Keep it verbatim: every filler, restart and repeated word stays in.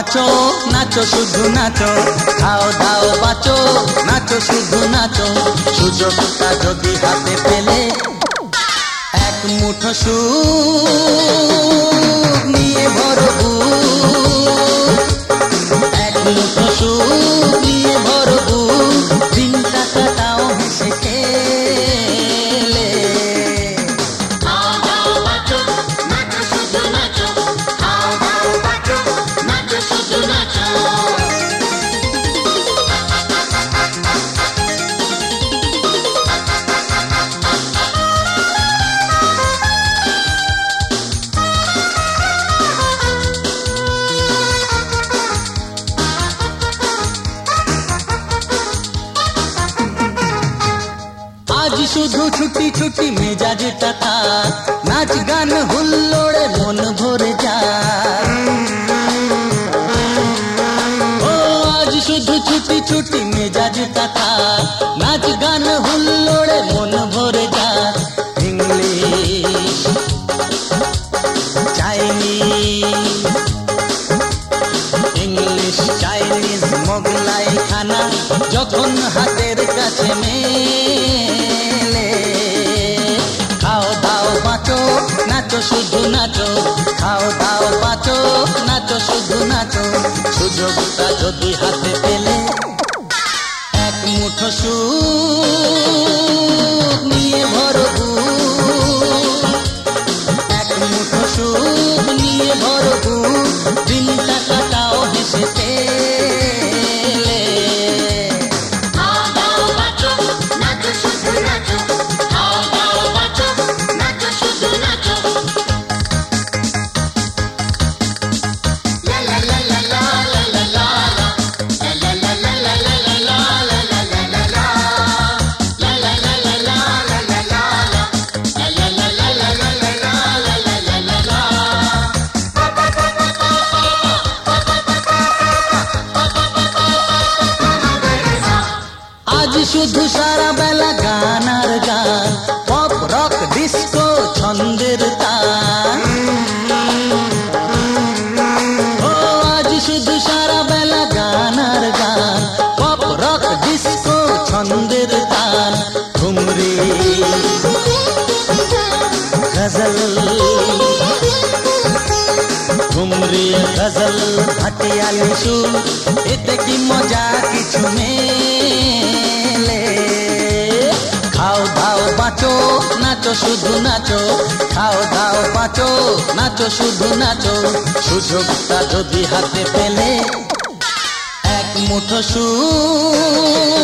বাঁচো, নাচো শুধু নাচো, খাও দাও বাঁচো, নাচো শুধু নাচো, সুযোগটা যদি হাতে পেলে এক মুঠো সুখ নিয়ে ভরো বুক, এক মুঠো সুখ নিয়ে ভরো বুক, দিনটা কাটাও হেসে খেলে। খাও দাও বাঁচো, নাচো শুধু নাচো, খাও দাও বাঁচো, নাচো শুধু নাচো। আজ শুধু ছুটি ছুটি মেজাজ টাকা, নাচ গান হুল্লোড়ে মন ভরে যায়। ও আজ শুধু ছুটি ছুটি মেজাজ টাকা, নাচ গান হুল্লোড়ে মন ভরে যায়। English Chinese, English Chinese Mughlai খানা যখন হাতের কাছে মেলে, খাও দাও বাঁচো, নাচো শুধু নাচো, খাও দাও বাঁচো, নাচো শুধু নাচো, সুযোগটা যদি হাতে পেলে এক মুঠো সুখ নিয়ে ভরো বুক, এক মুঠো সুখ নিয়ে ভরো বুক, দিনটা কাটাও হেসে খেলে। খাও দাও বাঁচো, নাচো শুধু নাচো, খাও দাও বাঁচো, নাচো শুধু নাচো। লা লা লা লা লা লা লা লা, লা লা লা লা লা লা লা লা লা লা লা লা, লা লা লা লা লা লা লা লা, লা লা লা লা লা লা লা লা লা লা লা। আজ শুধু সারা বেলা গান আর গান, পপ রক ডিস্কো ছন্দের তান। ও আজ শুধু সারা বেলা গান আর গান, পপ রক ডিস্কো ছন্দের তান। ঠুমরি গজল, ঠুমরি গজল ভাটিয়ালি সুর, এতে কি মজা কিছু মেলে। খাও দাও বাঁচো, নাচো শুধু নাচো, খাও দাও বাঁচো, নাচো শুধু নাচো, সুযোগটা যদি হাতে পেলে এক মুঠো সুখ